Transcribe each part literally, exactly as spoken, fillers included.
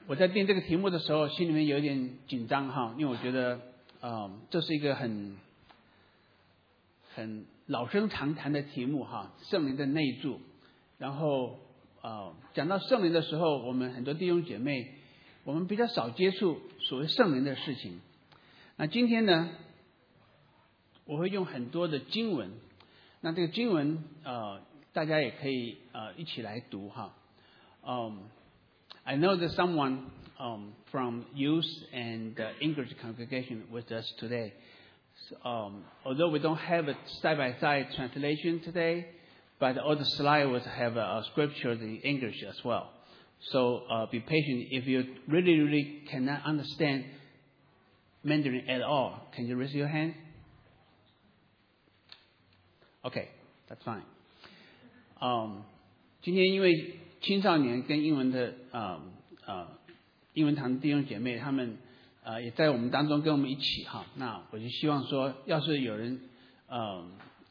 我在定这个题目的时候，心里面有点紧张哈，因为我觉得，呃，这是一个很很老生常谈的题目哈，圣灵的内住。然后，呃，讲到圣灵的时候，我们很多弟兄姐妹，我们比较少接触所谓圣灵的事情。那今天呢，我会用很多的经文，那这个经文，呃，大家也可以呃一起来读哈。嗯。I know that someone um, from youth and the English congregation with us today. So, um, although we don't have a side-by-side translation today, but all the slides will have a, a scripture in English as well. So uh, be patient. If you really, really cannot understand Mandarin at all, can you raise your hand? Okay, that's fine. Um, 今天因为青少年跟英文的呃呃英文堂弟兄姐妹，他们呃也在我们当中跟我们一起哈。那我就希望说，要是有人呃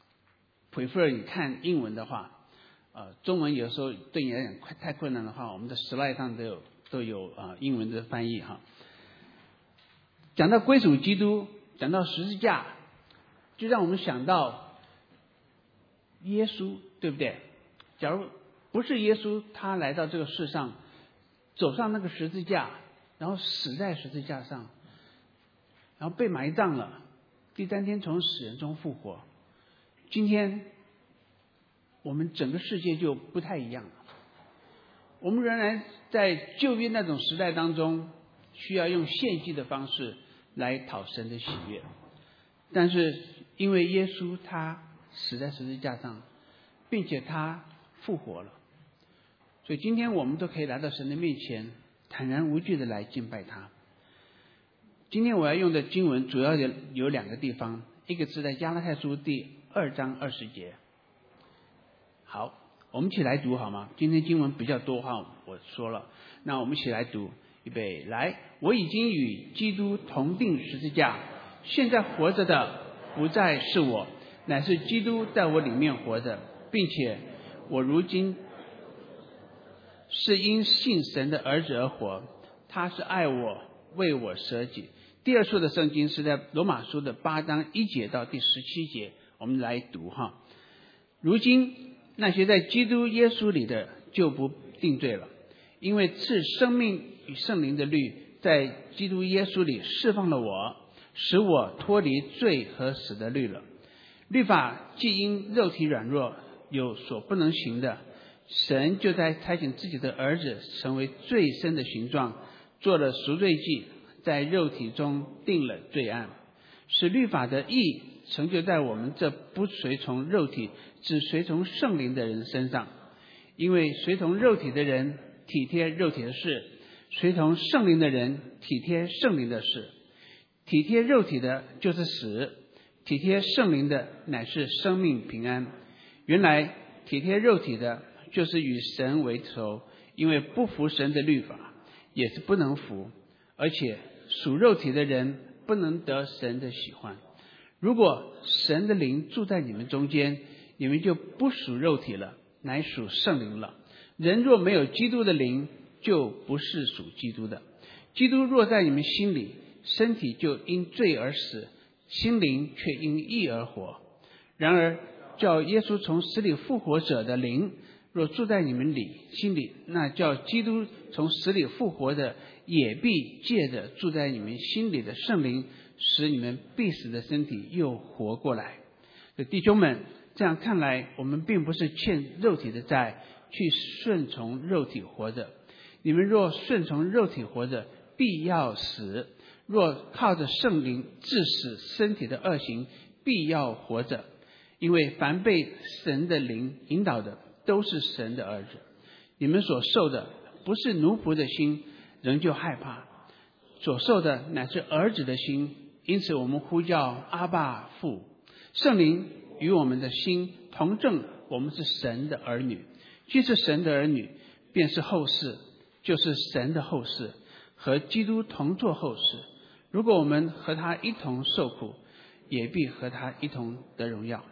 prefer 你看英文的话，呃中文有时候对你来讲太困难的话，我们的 slide 上都有都有啊、呃、英文的翻译哈。讲到归属基督，讲到十字架，就让我们想到耶稣，对不对？假如不是耶稣，他来到这个世上，走上那个十字架，然后死在十字架上，然后被埋葬了，第三天从死人中复活。今天我们整个世界就不太一样了。我们仍然在旧约那种时代当中，需要用献祭的方式来讨神的喜悦，但是因为耶稣他死在十字架上，并且他复活了，所以今天我们都可以来到神的面前，坦然无惧的来敬拜他。今天我要用的经文主要有有两个地方，一个是在加拉太书第二章二十节。好，我们一起来读好吗？今天经文比较多哈，我说了，那我们一起来读，预备来。我已经与基督同定十字架，现在活着的不再是我，乃是基督在我里面活着，并且我如今是因信神的儿子而活，他是爱我，为我舍己。第二处的圣经是在罗马书的八章一节到第十七节，我们来读哈。如今那些在基督耶稣里的就不定罪了，因为赐生命与圣灵的律在基督耶稣里释放了我，使我脱离罪和死的律了。律法既因肉体软弱有所不能行的，神就在差遣自己的儿子成为罪身的形状，做了赎罪祭，在肉体中定了罪案，使律法的义成就在我们这不随从肉体只随从圣灵的人身上。因为随从肉体的人体贴肉体的事，随从圣灵的人体贴圣灵的事。体贴肉体的就是死，体贴圣灵的乃是生命平安。原来体贴肉体的就是与神为仇，因为不服神的律法，也是不能服，而且属肉体的人不能得神的喜欢。如果神的灵住在你们中间，你们就不属肉体了，乃属圣灵了。人若没有基督的灵，就不是属基督的。基督若在你们心里，身体就因罪而死，心灵却因义而活。然而叫耶稣从死里复活者的灵若住在你们里心里，那叫基督从死里复活的也必借着住在你们心里的圣灵，使你们必死的身体又活过来。弟兄们，这样看来，我们并不是欠肉体的债，去顺从肉体活着。你们若顺从肉体活着，必要死；若靠着圣灵致死身体的恶行，必要活着。因为凡被神的灵引导的，都是神的儿子。你们所受的不是奴仆的心，仍旧害怕；所受的乃是儿子的心，因此我们呼叫阿爸父。圣灵与我们的心同证，我们是神的儿女。既是神的儿女，便是后世，就是神的后世，和基督同作后世。如果我们和他一同受苦，也必和他一同得荣耀。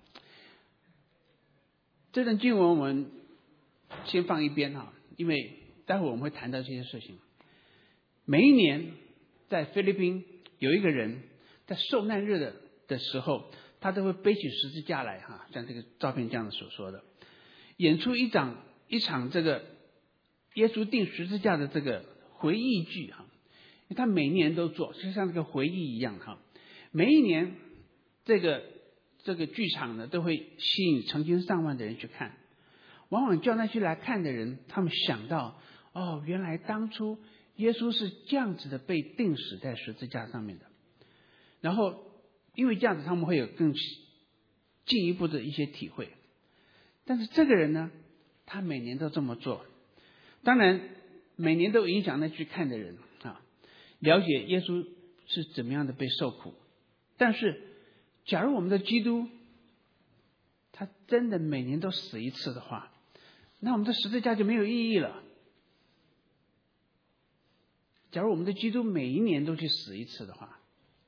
这段经文我们先放一边哈，因为待会我们会谈到这些事情。 每一年在菲律宾有一个人在受难日的的时候，他都会背起十字架来哈，像这个照片这样所说的，演出一场一场这个耶稣钉十字架的这个回忆剧哈。他每年都做，就像这个回忆一样哈。每一年这个这个剧场呢，都会吸引成千上万的人去看。往往叫那些来看的人，他们想到哦，原来当初耶稣是这样子的被钉死在十字架上面的。然后因为这样子，他们会有更进一步的一些体会。但是这个人呢，他每年都这么做，当然每年都影响那去看的人啊，了解耶稣是怎么样的被受苦。但是假如我们的基督他真的每年都死一次的话，那我们的十字架就没有意义了。假如我们的基督每一年都去死一次的话，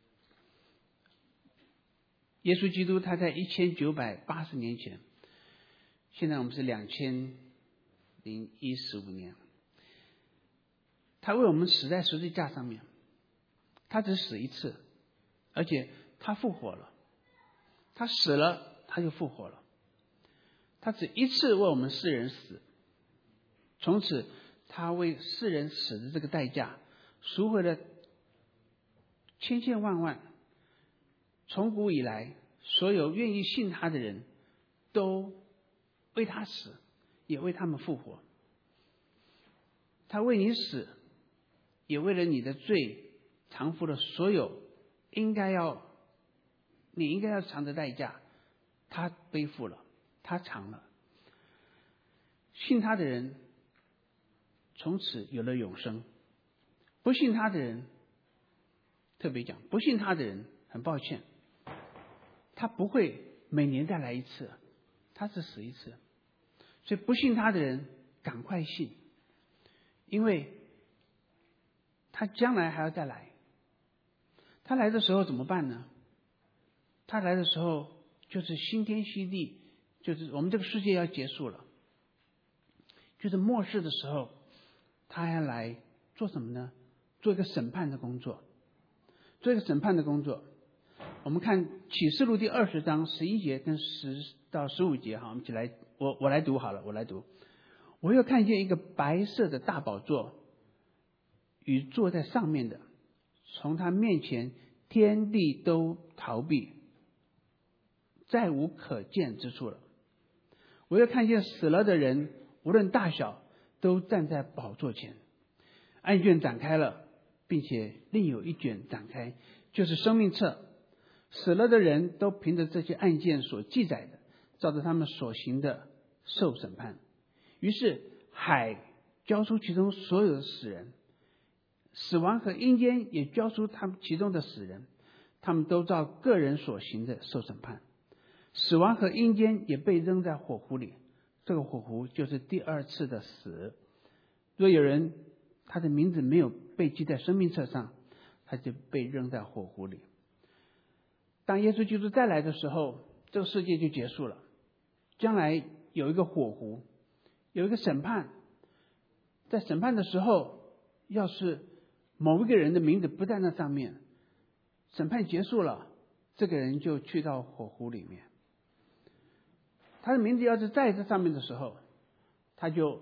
耶稣基督他在一千九百八十年前，现在我们是两千零一十五年，他为我们死在十字架上面，他只死一次，而且他复活了，他死了他就复活了，他只一次为我们世人死，从此他为世人死的这个代价赎回了千千万万，从古以来所有愿意信他的人都为他死，也为他们复活。他为你死，也为了你的罪偿付了所有应该要你应该要偿的代价，他背负了，他偿了。信他的人从此有了永生，不信他的人，特别讲不信他的人，很抱歉，他不会每年再来一次，他只死一次。所以不信他的人赶快信，因为他将来还要再来。他来的时候怎么办呢？他来的时候就是新天新地，就是我们这个世界要结束了，就是末世的时候，他要来做什么呢？做一个审判的工作，做一个审判的工作。我们看启示录第二十章十一节跟十到十五节哈，我们一起来，我我来读好了，我来读。我又看见一个白色的大宝座，与坐在上面的，从他面前天地都逃避，再无可见之处了。我又看见死了的人，无论大小，都站在宝座前。案卷展开了，并且另有一卷展开，就是生命册。死了的人都凭着这些案件所记载的，照着他们所行的受审判。于是海交出其中所有的死人，死亡和阴间也交出他们其中的死人，他们都照个人所行的受审判。死亡和阴间也被扔在火湖里，这个火湖就是第二次的死。若有人他的名字没有被记在生命册上，他就被扔在火湖里。当耶稣基督再来的时候，这个世界就结束了。将来有一个火湖，有一个审判。在审判的时候，要是某一个人的名字不在那上面，审判结束了，这个人就去到火湖里面。他的名字要是在这上面的时候，他就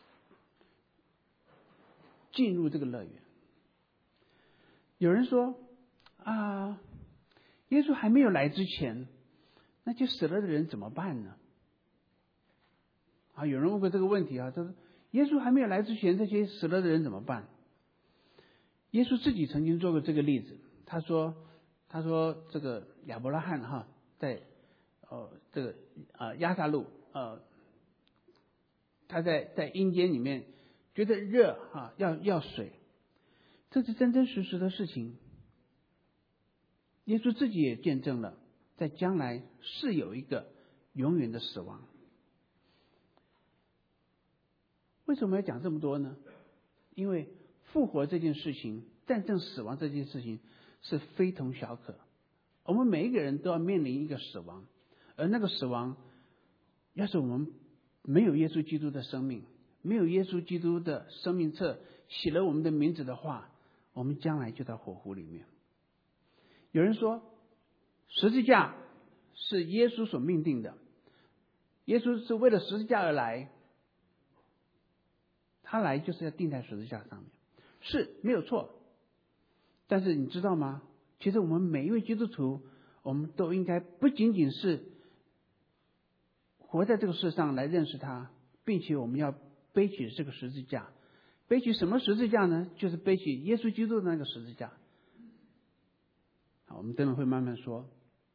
进入这个乐园。有人说啊，耶稣还没有来之前，那就死了的人怎么办呢？啊，有人问过这个问题啊，他说耶稣还没有来之前，这些死了的人怎么办？耶稣自己曾经做过这个例子，他说，他说这个亚伯拉罕哈，在呃这个啊亚撒路呃，他在在阴间里面觉得热啊，要要水，这是真真实实的事情。耶稣自己也见证了，在将来是有一个永远的死亡。为什么要讲这么多呢？因为复活这件事情，战胜死亡这件事情是非同小可。我们每一个人都要面临一个死亡，而那个死亡，要是我们没有耶稣基督的生命，没有耶稣基督的生命册写了我们的名字的话， 我们将来就在火湖里面。有人说十字架是耶稣所命定的，耶稣是为了十字架而来，他来就是要钉在十字架上面，是没有错。但是你知道吗？其实我们每一位基督徒，我们都应该不仅仅是活在这个世上来认识他，并且我们要背起这个十字架。背起什么十字架呢？就是背起耶稣基督的那个十字架。好，我们等会会慢慢说。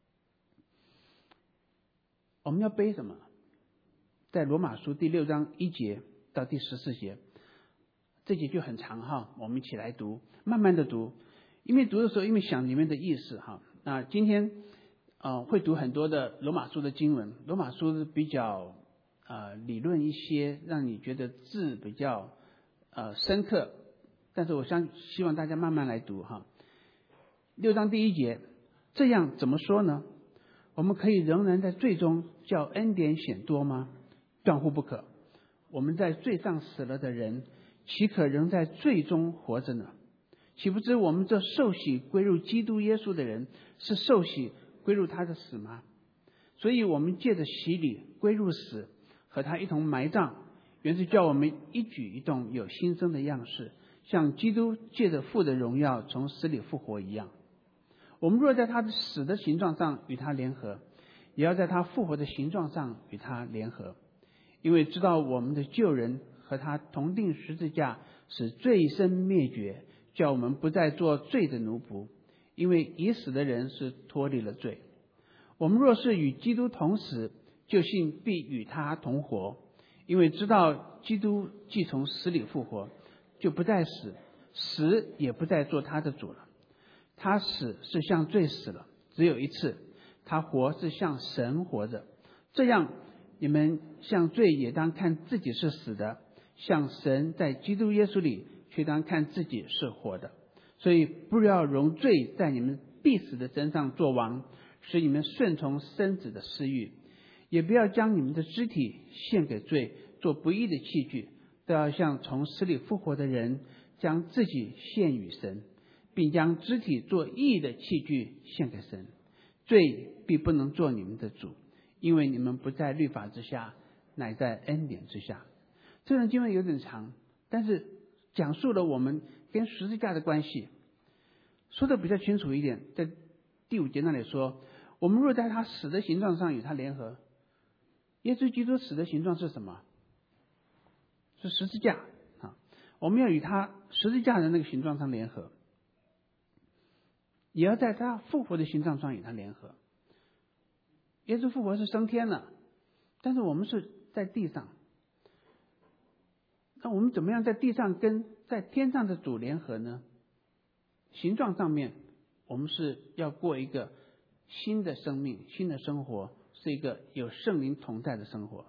我们要背什么？在罗马书第六章一节到第十四节，这节就很长哈，我们一起来读，慢慢的读。因为读的时候，因为想里面的意思哈。那今天呃会读很多的罗马书的经文，罗马书是比较呃理论一些，让你觉得字比较呃深刻，但是我相希望大家慢慢来读哈。六章第一节，这样怎么说呢？我们可以仍然在罪中叫恩典显多吗？断乎不可。我们在罪上死了的人，岂可仍在罪中活着呢？岂不知我们这受洗归入基督耶稣的人，是受洗归入他的死吗？所以我们借着洗礼归入死，和他一同埋葬，原是叫我们一举一动有新生的样式，像基督借着父的荣耀从死里复活一样。我们若在他的死的形状上与他联合，也要在他复活的形状上与他联合，因为知道我们的旧人和他同定十字架，使罪身灭绝，叫我们不再做罪的奴仆，因为已死的人是脱离了罪。我们若是与基督同死，就信必与他同活，因为知道基督既从死里复活，就不再死，死也不再做他的主了。他死是向罪死了，只有一次；他活是向神活着。这样，你们向罪也当看自己是死的，向神在基督耶稣里却当看自己是活的。所以不要容罪在你们必死的身上作王，使你们顺从身子的私欲；也不要将你们的肢体献给罪，做不义的器具，都要像从死里复活的人，将自己献与神，并将肢体做义的器具献给神。罪必不能做你们的主，因为你们不在律法之下，乃在恩典之下。这段经文有点长，但是讲述了我们跟十字架的关系，说的比较清楚一点。在第五节那里说，我们若在他死的形状上与他联合，耶稣基督死的形状是什么？是十字架啊！我们要与他十字架的那个形状上联合，也要在他复活的形状上与他联合。耶稣复活是升天了，但是我们是在地上。那我们怎么样在地上跟在天上的主联合呢？形状上面，我们是要过一个新的生命、新的生活，是一个有圣灵同在的生活。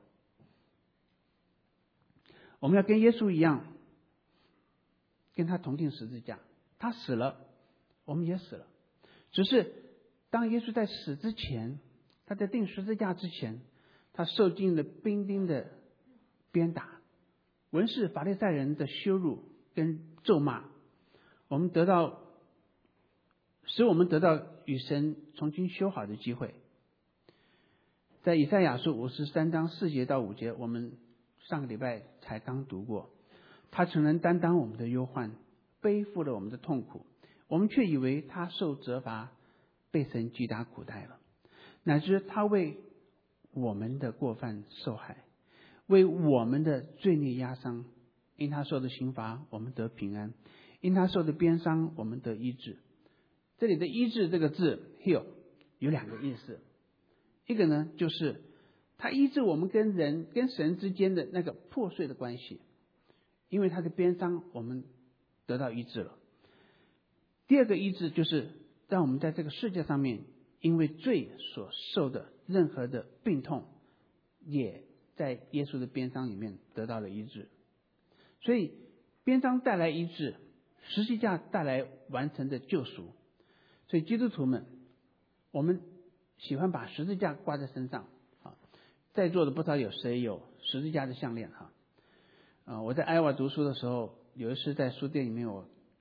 我们要跟耶稣一样，跟他同定十字架。他死了，我们也死了。只是当耶稣在死之前，他在钉十字架之前，他受尽了兵丁的鞭打，文士法利赛人的羞辱跟咒骂，我们得到使我们得到与神重新修好的机会。在以赛亚书五十三章四节到五节，我们上个礼拜才刚读过，他曾能担当我们的忧患，背负了我们的痛苦，我们却以为他受责罚，被神击打苦待了，乃至他为我们的过犯受害，为我们的罪孽压伤。因他受的刑罚，我们得平安；因他受的鞭伤，我们得医治。这里的医治这个字 heal 有两个意思，一个呢就是他医治我们跟人跟神之间的那个破碎的关系，因为他的鞭伤我们得到医治了。第二个医治就是让我们在这个世界上面因为罪所受的任何的病痛，也在耶稣的鞭伤里面得到了医治。所以鞭伤带来医治，十字架带来完成的救赎。所以基督徒们，我们喜欢把十字架挂在身上啊，在座的不知道有谁有十字架的项链哈。啊，我在艾瓦读书的时候，有一次在书店里面，我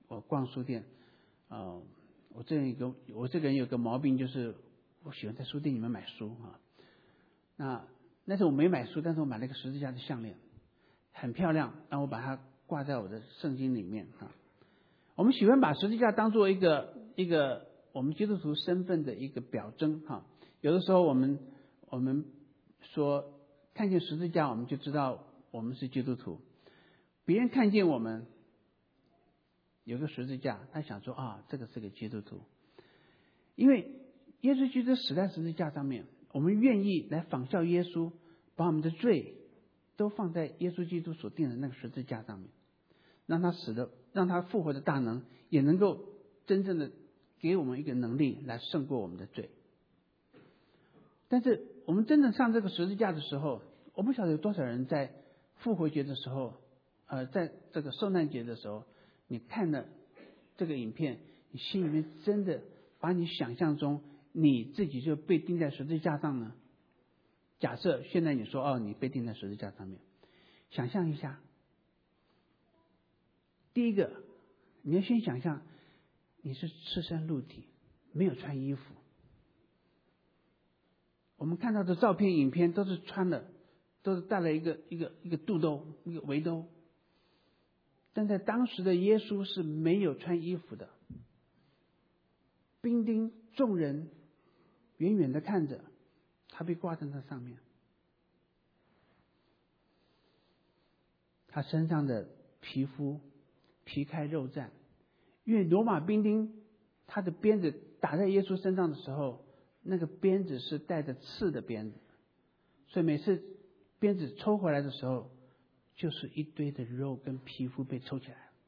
我逛书店，呃，我这人有个我这个人有个毛病，就是我喜欢在书店里面买书啊。那那时候我没买书，但是我买了一个十字架的项链，很漂亮，然后我把它挂在我的圣经里面啊。我们喜欢把十字架当做一个一个我们基督徒身份的一个表征哈。有的时候我们我们说看见十字架，我们就知道我们是基督徒。别人看见我们有个十字架，他想说啊，这个是个基督徒。因为耶稣基督死在十字架上面，我们愿意来仿效耶稣，把我们的罪都放在耶稣基督所定的那个十字架上面，让他死的，让他复活的大能也能够真正的给我们一个能力来胜过我们的罪。但是我们真正上这个十字架的时候，我不晓得有多少人在复活节的时候，呃，在这个受难节的时候，你看了这个影片，你心里面真的把你想象中你自己就被钉在十字架上呢？假设现在你说哦，你被钉在十字架上面，想象一下，第一个你要先想象你是赤身露体，没有穿衣服。我们看到的照片影片都是穿了，都是带了一个一个一个肚兜，一个围兜。但在当时的耶稣是没有穿衣服的，兵丁众人远远的看着他被挂在那上面，他身上的皮肤皮开肉绽，因为罗马兵丁他的鞭子打在耶稣身上的时候，那个鞭子是带着刺的鞭子，所以每次鞭子抽回来的时候，就是一堆的肉跟皮肤被抽起来。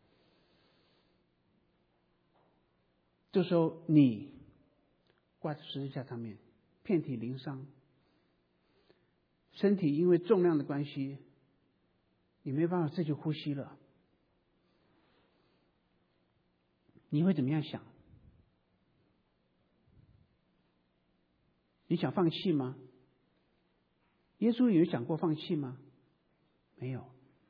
这时候你挂在十字架上面，遍体鳞伤，身体因为重量的关系，你没办法自己呼吸了，你会怎么样想？你想放弃吗？耶稣有想过放弃吗？没有。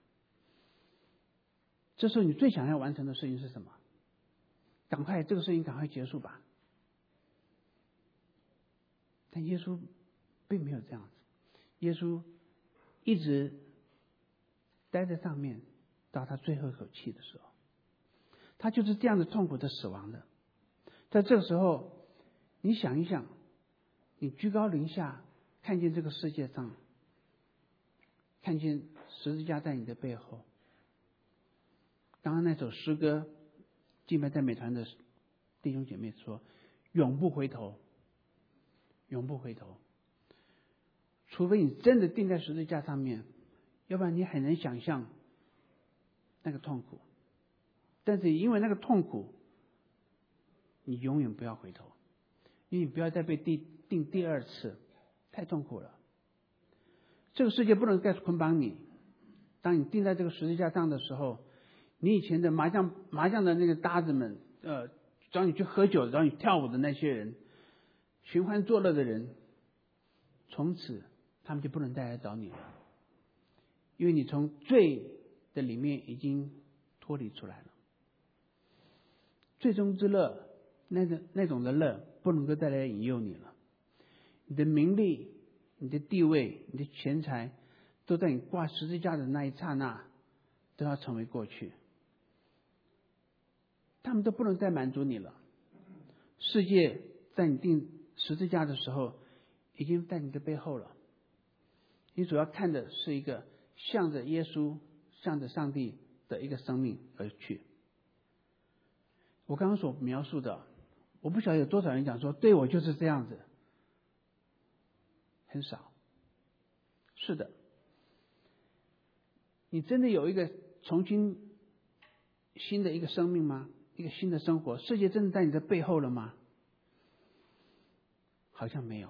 这时候你最想要完成的事情是什么？赶快这个事情赶快结束吧。但耶稣并没有这样子，耶稣一直待在上面，到他最后一口气的时候，他就是这样的痛苦的死亡的。在这个时候，你想一想，你居高临下看见这个世界上，看见十字架在你的背后。刚刚那首诗歌，敬拜在美团的弟兄姐妹说，永不回头，永不回头。除非你真的钉在十字架上面，要不然你很难想象那个痛苦。但是因为那个痛苦，你永远不要回头，因为你不要再被钉钉第二次，太痛苦了。这个世界不能再捆绑你。当你钉在这个十字架上的时候，你以前的麻将麻将的那个搭子们，呃，找你去喝酒、找你跳舞的那些人，寻欢作乐的人，从此他们就不能再来找你了，因为你从罪的里面已经脱离出来了。最终之乐，那个那种的乐，不能够再来引诱你了。你的名利、你的地位、你的钱财，都在你挂十字架的那一刹那，都要成为过去。他们都不能再满足你了。世界在你钉十字架的时候，已经在你的背后了。你主要看的是一个向着耶稣、向着上帝的一个生命而去。我刚刚所描述的，我不晓得有多少人讲说，对，我就是这样子。很少。是的，你真的有一个重新新的一个生命吗？一个新的生活？世界真的在你的背后了吗？好像没有。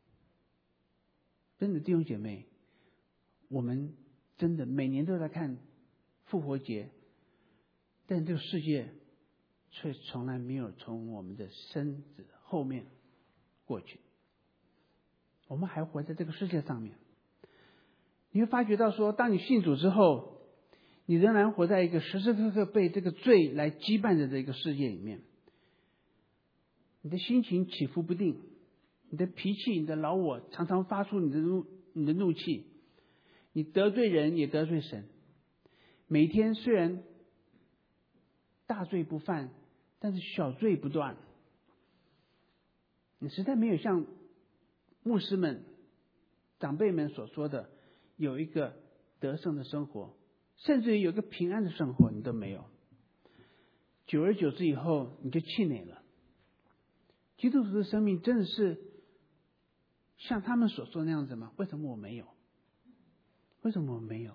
真的弟兄姐妹，我们真的每年都在看复活节，但这个世界却从来没有从我们的身子后面过去。我们还活在这个世界上面。你会发觉到说，当你信主之后， 你仍然活在一个时时刻刻被这个罪来羁绊着的一个世界里面，你的心情起伏不定，你的脾气、你的老我常常发出你的怒、你的怒气，你得罪人也得罪神。每天虽然大罪不犯，但是小罪不断。你实在没有像牧师们、长辈们所说的，有一个得胜的生活，甚至于有一个平安的生活，你都没有。久而久之以后，你就气馁了。基督徒的生命真的是像他们所说的那样子吗？为什么我没有？为什么我没有？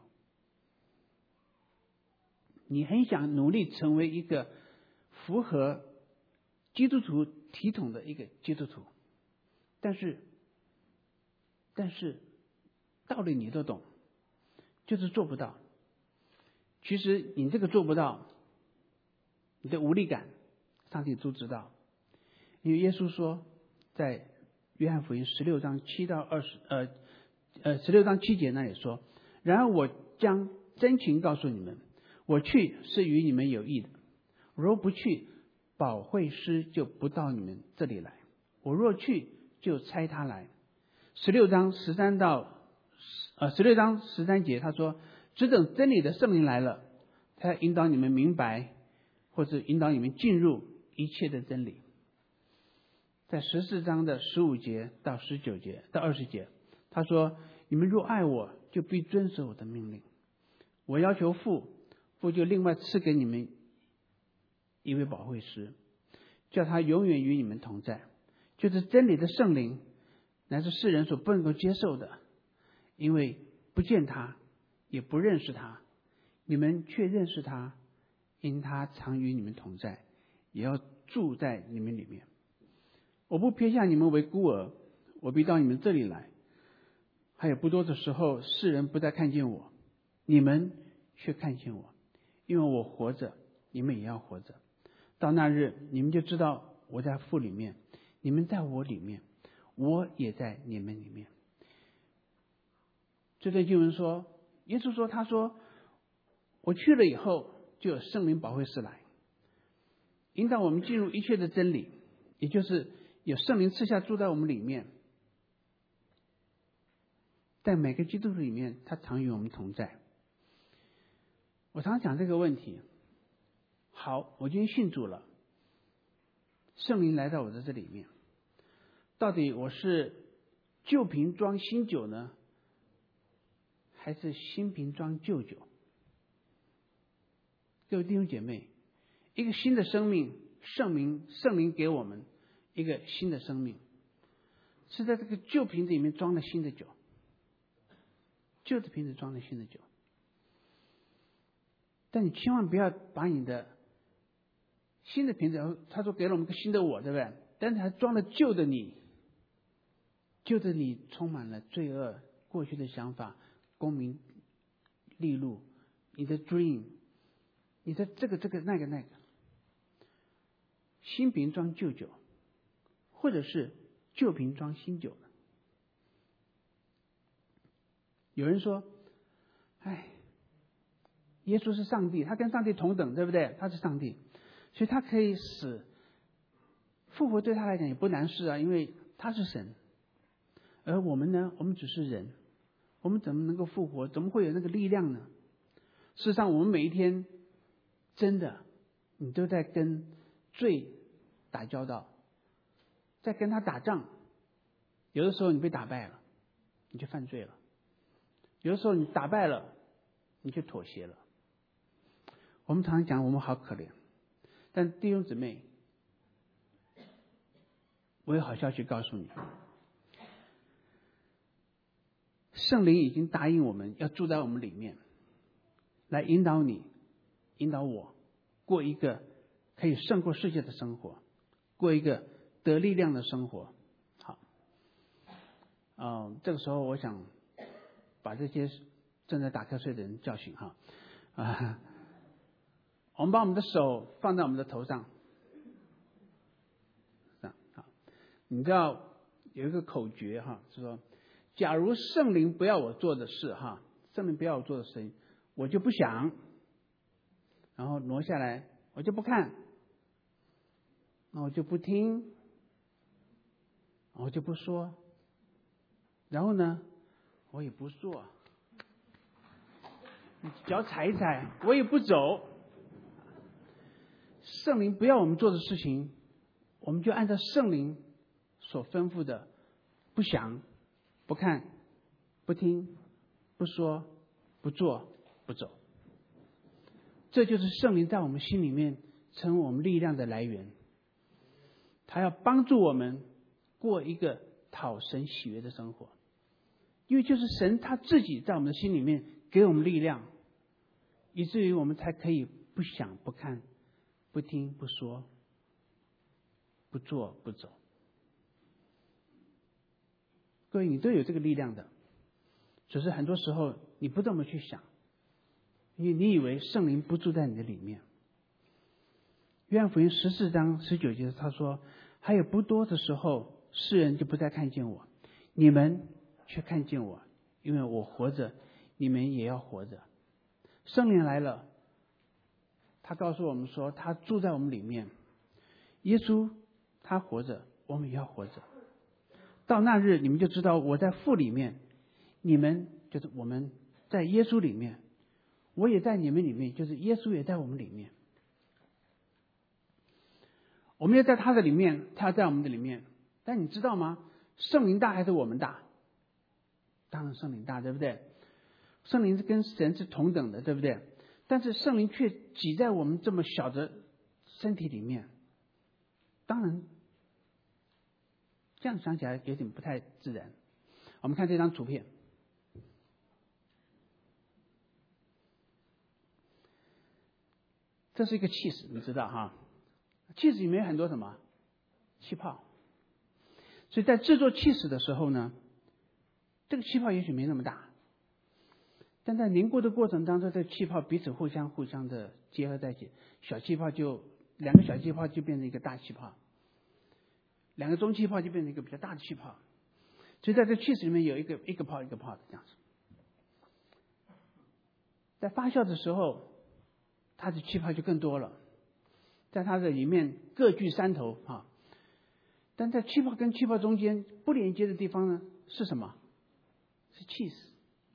你很想努力成为一个符合基督徒体统的一个基督徒，但是但是道理你都懂，就是做不到。其实你这个做不到，你的无力感上帝都知道。因为耶稣说，在约翰福音十六章七到二十呃呃十六章七节那里说，然而我将真情告诉你们，我去是与你们有益的，若不去，保惠师就不到你们这里来，我若去，就差他来。十六章十三到呃十六章十三节他说，只等真理的圣灵来了，他要引导你们明白，或者引导你们进入一切的真理。在十四章的十五节到十九节到二十节，他说，你们若爱我，就必遵守我的命令。我要求父，父就另外赐给你们一位保惠师，叫他永远与你们同在，就是真理的圣灵，乃是世人所不能够接受的，因为不见他，也不认识他，你们却认识他，因他常与你们同在，也要住在你们里面。我不撇下你们为孤儿，我必到你们这里来。还有不多的时候，世人不再看见我，你们却看见我，因为我活着，你们也要活着。到那日，你们就知道我在父里面，你们在我里面，我也在你们里面。这段经文说，耶稣说，他说，我去了以后，就有圣灵保惠师来，引导我们进入一切的真理，也就是有圣灵赐下住在我们里面。在每个基督徒里面，他常与我们同在。我常讲这个问题，好，我今天信主了，圣灵来到我的这里面，到底我是旧瓶装新酒呢，还是新瓶装旧酒？各位弟兄姐妹，一个新的生命，圣灵圣灵给我们一个新的生命，是在这个旧瓶子里面装了新的酒，旧的瓶子装了新的酒。但你千万不要把你的新的瓶子，他说给了我们个新的我，对不对？但是还装了旧的你，旧的你充满了罪恶、过去的想法、功名利禄，你的 dream， 你的这个这个那个那个。新瓶装旧酒，或者是旧瓶装新酒的。有人说，哎，耶稣是上帝，他跟上帝同等，对不对？他是上帝，所以他可以死，复活对他来讲也不难事啊，因为他是神。而我们呢，我们只是人，我们怎么能够复活？怎么会有那个力量呢？事实上，我们每一天真的，你都在跟罪打交道，在跟他打仗。有的时候你被打败了，你就犯罪了；有的时候你打败了，你就妥协了。我们常常讲我们好可怜，但弟兄姊妹，我有好消息告诉你，圣灵已经答应我们要住在我们里面，来引导你，引导我过一个可以胜过世界的生活，过一个得力量的生活。好，嗯，这个时候我想把这些正在打瞌睡的人叫醒哈啊，我们把我们的手放在我们的头上，好，你知道有一个口诀哈，是说，假如圣灵不要我做的事哈，圣灵不要我做的事情，我就不想然后挪下来，我就不看，那我就不听，我就不说，然后呢，我也不做，脚踩一踩，我也不走。圣灵不要我们做的事情，我们就按照圣灵所吩咐的，不想、不看、不听、不说、不做、不走。这就是圣灵在我们心里面成为我们力量的来源。他要帮助我们过一个讨神喜悦的生活，因为就是神他自己在我们的心里面给我们力量，以至于我们才可以不想、不看、不听、不说、不做、不走。各位，你都有这个力量的，只是很多时候你不这么去想，因为你以为圣灵不住在你的里面。约翰福音十四章十九节他说，还有不多的时候，世人就不再看见我，你们却看见我，因为我活着，你们也要活着。圣灵来了，他告诉我们说他住在我们里面，耶稣他活着，我们也要活着。到那日你们就知道我在父里面，你们就是我们在耶稣里面，我也在你们里面，就是耶稣也在我们里面。我们要在他的里面，他要在我们的里面。但你知道吗？圣灵大还是我们大？当然圣灵大，对不对？圣灵是跟神是同等的，对不对？但是圣灵却挤在我们这么小的身体里面，当然这样想起来有点不太自然。我们看这张图片，这是一个气势，你知道哈？气势里面有很多什么气泡，所以在制作气势的时候呢，这个气泡也许没那么大，但在凝固的过程当中，这个气泡彼此互相互相的结合在一起，小气泡就两个小气泡就变成一个大气泡，两个中气泡就变成一个比较大的气泡，所以在这气势里面有一个一个泡一个泡的这样子。在发酵的时候，它的气泡就更多了，在它的里面各具山头啊。但在气泡跟气泡中间不连接的地方呢，是什么？是气势。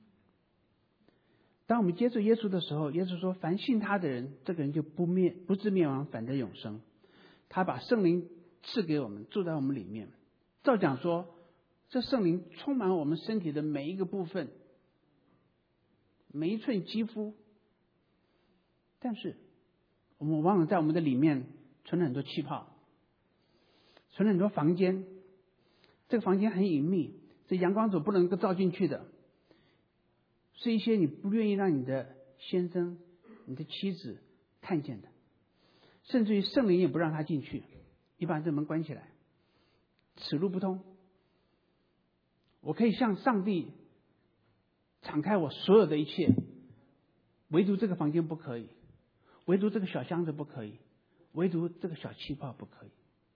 当我们接触耶稣的时候，耶稣说凡信他的人，这个人就不灭不至灭亡，反得永生。他把圣灵赐给我们，住在我们里面。照讲说，这圣灵充满我们身体的每一个部分，每一寸肌肤。但是我们往往在我们的里面存了很多气泡，存了很多房间，这个房间很隐秘，这阳光所不能够照进去的，是一些你不愿意让你的先生、你的妻子看见的，甚至于圣灵也不让他进去，你把这门关起来，此路不通。我可以向上帝敞开我所有的一切，唯独这个房间不可以，唯独这个小箱子不可以，唯独这个小气泡不可以。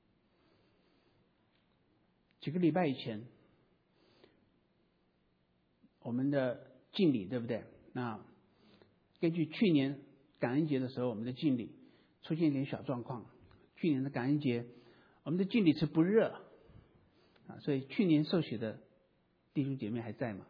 几个礼拜以前，我们的敬礼对不对？那根据去年感恩节的时候，我们的敬礼出现一点小状况。去年的感恩节，我们的敬礼池不热啊，所以去年受洗的弟兄姐妹还在吗？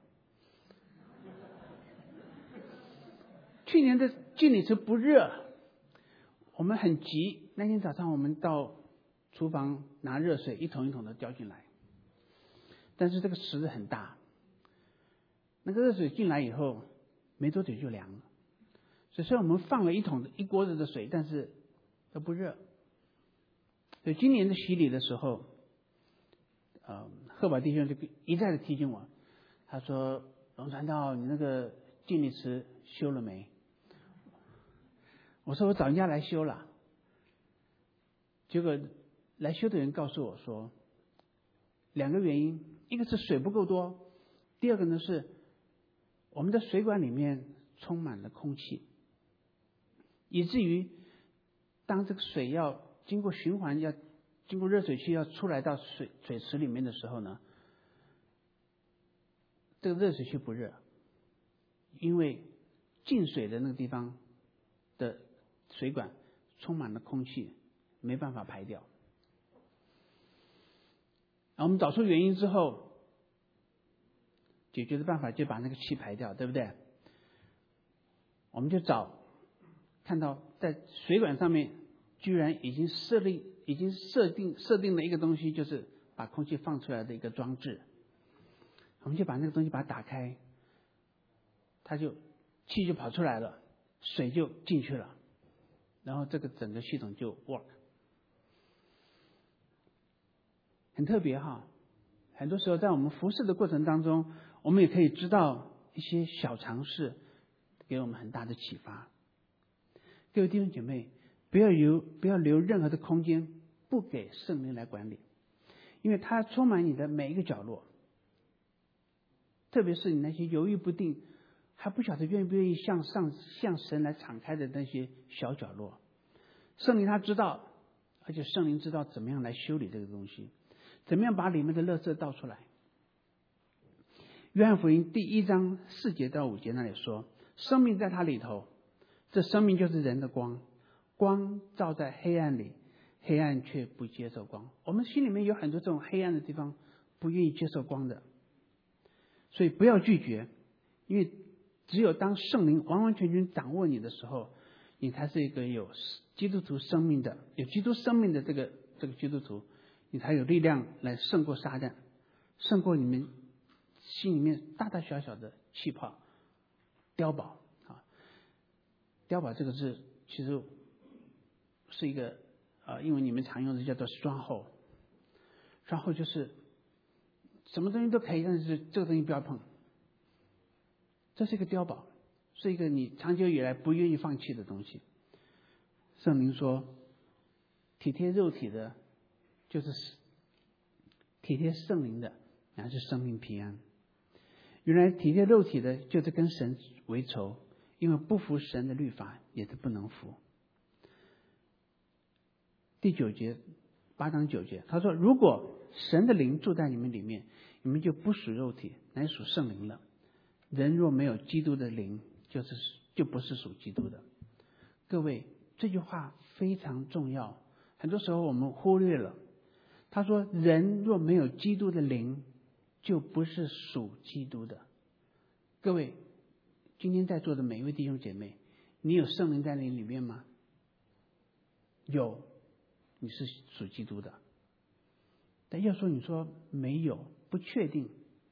去年的敬礼池不热，我们很急。那天早上我们到厨房拿热水，一桶一桶的浇进来，但是这个池子很大，那个热水进来以后没多久就凉了，所以虽然我们放了一桶一锅子的水，但是都不热。所以今年的洗礼的时候，呃，贺宝弟兄就一再的提醒我，他说：“龙传道，你那个敬礼池修了没？”我说：“我找人家来修了。”结果来修的人告诉我说，两个原因，一个是水不够多，第二个呢是我们的水管里面充满了空气，以至于当这个水要经过循环，要经过热水器要出来到水水池里面的时候呢，这个热水器不热，因为进水的那个地方的水管充满了空气，没办法排掉。然后我们找出原因之后，解决的办法就把那个气排掉，对不对？我们就找，看到在水管上面居然已经设立、已经设定设定了一个东西，就是把空气放出来的一个装置。我们就把那个东西把它打开，它就气就跑出来了，水就进去了，然后这个整个系统就 work。很特别哈，很多时候在我们服侍的过程当中，我们也可以知道一些小常识，给我们很大的启发。各位弟兄姐妹，不要留不要留任何的空间不给圣灵来管理，因为它充满你的每一个角落，特别是你那些犹豫不定，还不晓得愿不愿意向上向神来敞开的那些小角落，圣灵他知道，而且圣灵知道怎么样来修理这个东西，怎么样把里面的垃圾倒出来。约翰福音第一章四节到五节那里说，生命在他里头，这生命就是人的光，光照在黑暗里，黑暗却不接受光。我们心里面有很多这种黑暗的地方，不愿意接受光的，所以不要拒绝，因为只有当圣灵完完全全掌握你的时候，你才是一个有基督徒生命的、有基督生命的这个这个基督徒，你才有力量来胜过撒旦，胜过你们心里面大大小小的气泡、碉堡啊。碉堡这个字其实是一个呃，英文你们常用的叫做 stronghold。stronghold 就是什么东西都可以，但是这个东西不要碰。这是一个碉堡，是一个你长久以来不愿意放弃的东西。圣灵说，体贴肉体的，就是体贴圣灵的，乃是生命平安。原来体贴肉体的，就是跟神为仇，因为不服神的律法，也是不能服。第九节，八章九节，他说：如果神的灵住在你们里面，你们就不属肉体，乃属圣灵了。人若没有基督的灵，就是就不是属基督的。各位，这句话非常重要，很多时候我们忽略了。他说，人若没有基督的灵，就不是属基督的。各位，今天在座的每一位弟兄姐妹，你有圣灵在你里面吗？有，你是属基督的。但要说你说没有，不确定，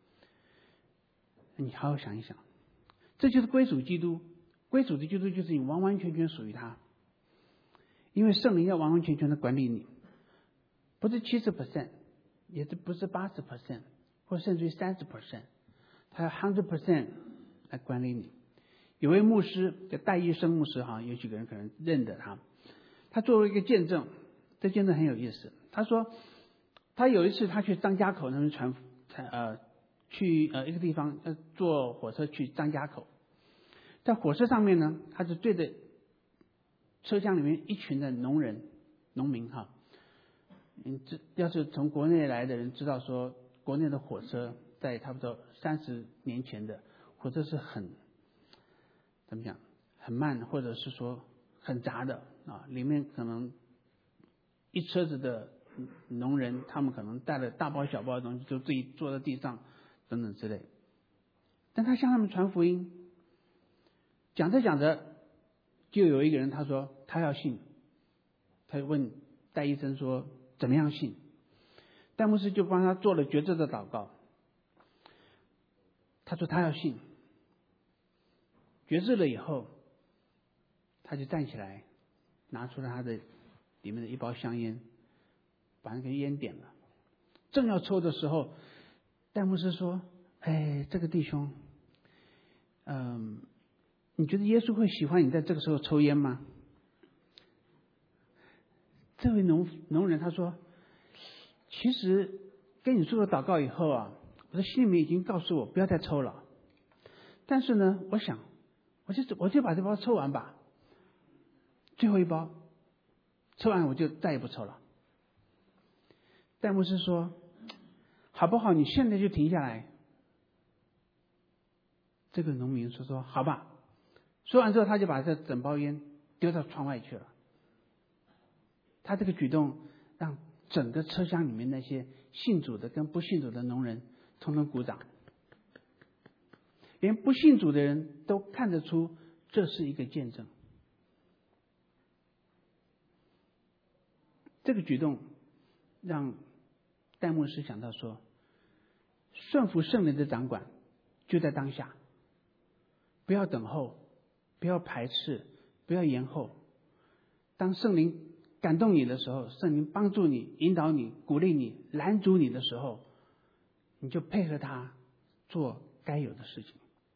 你好好想一想，这就是归属基督。归属的基督就是你完完全全属于他，因为圣灵要完完全全的管理你，不是 百分之七十， 也是不是 百分之八十， 或甚至于 百分之三十， 他要 百分之百 来管理你。有位牧师叫戴医生牧师，哈，有几个人可能认得他。他作为一个见证，这见证很有意思。他说，他有一次他去张家口那边传传呃去呃一个地方呃坐火车去张家口，在火车上面呢，他就对着车厢里面一群的农人农民哈。嗯，这要是从国内来的人知道说，国内的火车在差不多三十年前的火车是很怎么讲，很慢，或者是说很杂的啊，里面可能一车子的农人，他们可能带了大包小包的东西，就自己坐在地上等等之类。但他向他们传福音，讲着讲着，就有一个人他说他要信，他就问戴医生说怎么样信？戴牧师就帮他做了决志的祷告。他说他要信，决志了以后，他就站起来，拿出了他的里面的一包香烟，把那个烟点了。正要抽的时候，戴牧师说：“哎，这个弟兄，嗯，你觉得耶稣会喜欢你在这个时候抽烟吗？”这位农农人他说：“其实跟你做了祷告以后啊，我的心里面已经告诉我不要再抽了。但是呢，我想，我就我就把这包抽完吧，最后一包抽完我就再也不抽了。”戴牧师说：“好不好？你现在就停下来。”这个农民说：“说好吧。”说完之后，他就把这整包烟丢到窗外去了。他这个举动让整个车厢里面那些信主的跟不信主的农人统统鼓掌，连不信主的人都看得出这是一个见证。这个举动让戴牧师想到说，顺服圣灵的掌管就在当下，不要等候，不要排斥，不要延后。当圣灵感动你的时候，圣灵帮助你、引导你、鼓励你、拦阻你的时候，你就配合他做该有的事情。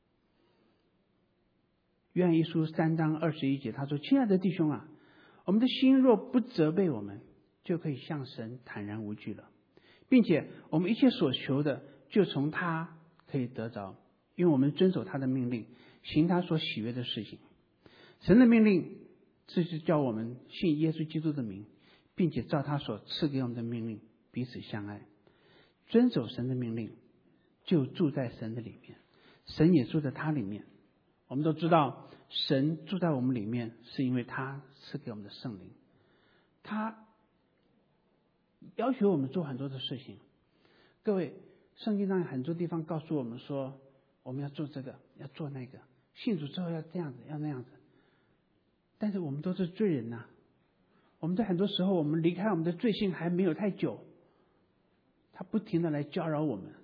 约翰一书三章二十一节，他说：“亲爱的弟兄啊，我们的心若不责备我们，就可以向神坦然无惧了，并且我们一切所求的，就从他可以得着，因为我们遵守他的命令，行他所喜悦的事情。神的命令，这是叫我们信耶稣基督的名，并且照他所赐给我们的命令彼此相爱。遵守神的命令，就住在神的里面，神也住在他里面。我们都知道，神住在我们里面，是因为他赐给我们的圣灵。他要求我们做很多的事情。各位，圣经上很多地方告诉我们说，我们要做这个，要做那个，信主之后要这样子，要那样子。但是我们都是罪人呐、啊，我们在很多时候，我们离开我们的罪性还没有太久，他不停的来搅扰我们。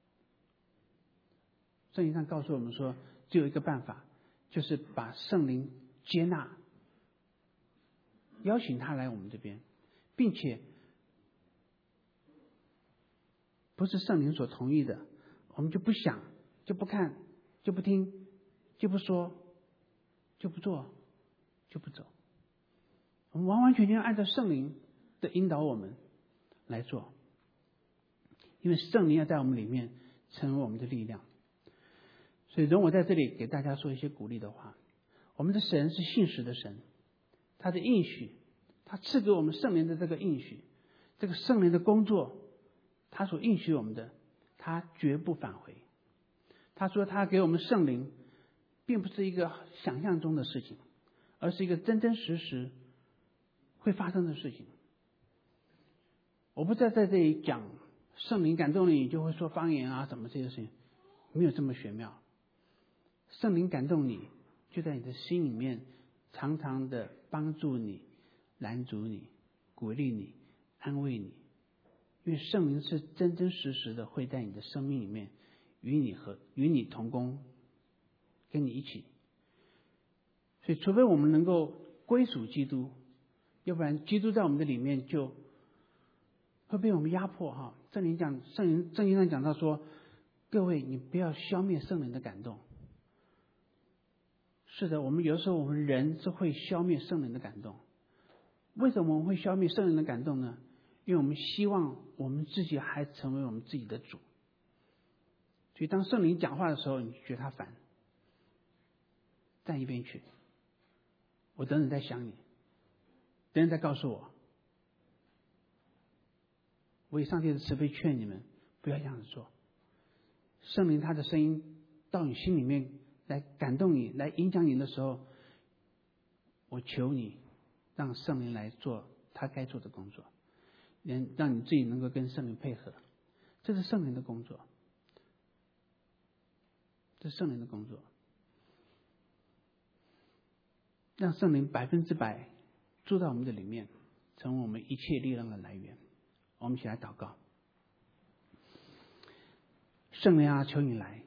圣经上告诉我们说，只有一个办法，就是把圣灵接纳，邀请他来我们这边，并且不是圣灵所同意的，我们就不想，就不看，就不听，就不说，就不做，就不走。我们完完全全按照圣灵的引导我们来做，因为圣灵要在我们里面成为我们的力量。所以容我在这里给大家说一些鼓励的话。我们的神是信实的神，他的应许，他赐给我们圣灵的这个应许，这个圣灵的工作，他所应许我们的，他绝不返回。他说他给我们圣灵并不是一个想象中的事情，而是一个真真实实会发生的事情。我不再在这里讲圣灵感动你就会说方言啊什么这些事情，没有这么玄妙。圣灵感动你，就在你的心里面常常的帮助你、拦阻你、鼓励你、安慰你，因为圣灵是真真实实的会在你的生命里面与你和与你同工，跟你一起。所以除非我们能够归属基督，要不然基督在我们的里面就会被我们压迫哈。圣灵讲圣灵圣经上讲到说，各位你不要消灭圣灵的感动。是的，我们有时候我们人是会消灭圣灵的感动。为什么我们会消灭圣灵的感动呢？因为我们希望我们自己还成为我们自己的主。所以当圣灵讲话的时候，你觉得他烦，站一边去，我等等在想你，等等在告诉我，我以上帝的慈悲劝你们不要这样子做。圣灵他的声音到你心里面来感动你，来影响你的时候，我求你让圣灵来做他该做的工作，让让你自己能够跟圣灵配合，这是圣灵的工作，这是圣灵的工作，让圣灵百分之百住在我们的里面，成为我们一切力量的来源。我们一起来祷告。圣灵啊，求你来，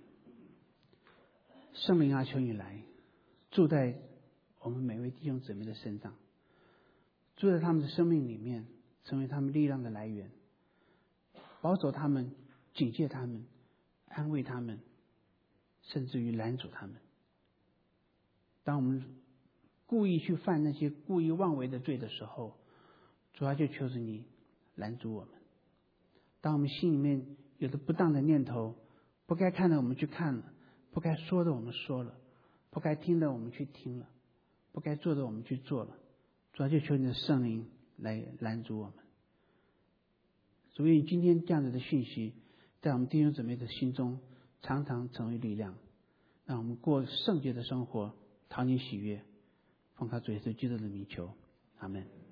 圣灵啊，求你来，住在我们每位弟兄姊妹的身上，住在他们的生命里面，成为他们力量的来源，保守他们，警戒他们，安慰他们，甚至于拦阻他们。当我们故意去犯那些故意妄为的罪的时候，主要就求着你拦阻我们。当我们心里面有的不当的念头，不该看的我们去看了，不该说的我们说了，不该听的我们去听了，不该做的我们去做了，主要就求你的圣灵来拦阻我们。所以今天这样子的讯息在我们弟兄姊妹的心中常常成为力量，让我们过圣洁的生活，讨你喜悦。 奉靠主耶稣基督的名求，阿门。